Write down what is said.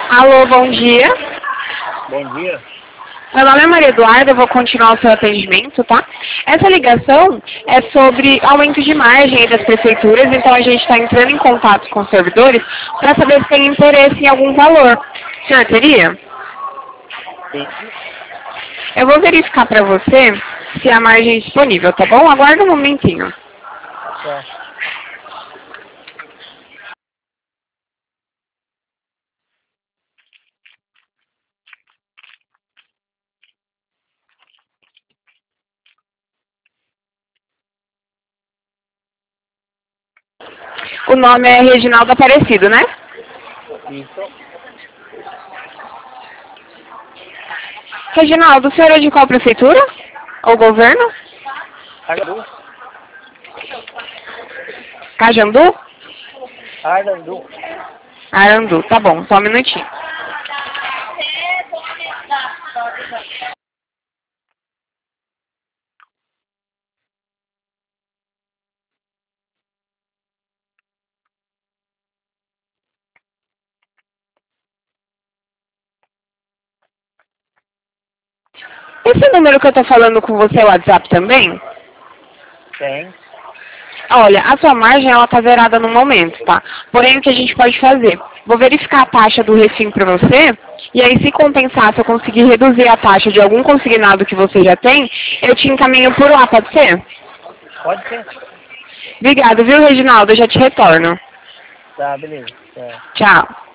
Alô, bom dia. Bom dia. Meu nome é Maria Eduarda, eu vou continuar o seu atendimento, tá? Essa ligação é sobre aumento de margem das prefeituras, então a gente está entrando em contato com os servidores para saber se tem interesse em algum valor. O senhor teria? Sim. Eu vou verificar para você se a margem é disponível, tá bom? Aguarda um momentinho. Tá. O nome é Reginaldo Aparecido, né? Isso. Reginaldo, o senhor é de qual prefeitura? Ou governo? Arlandu. Cajandu? Arlandu. Arandu, tá bom, só um minutinho. Esse número que eu tô falando com você é o WhatsApp também? Tem. Olha, a sua margem ela tá zerada no momento, tá? Porém, o que a gente pode fazer? Vou verificar a taxa do refim para você, e aí se compensar, se eu conseguir reduzir a taxa de algum consignado que você já tem, eu te encaminho por lá, pode ser? Pode ser. Obrigado, viu, Reginaldo? Eu já te retorno. Tá, beleza. Tá. Tchau.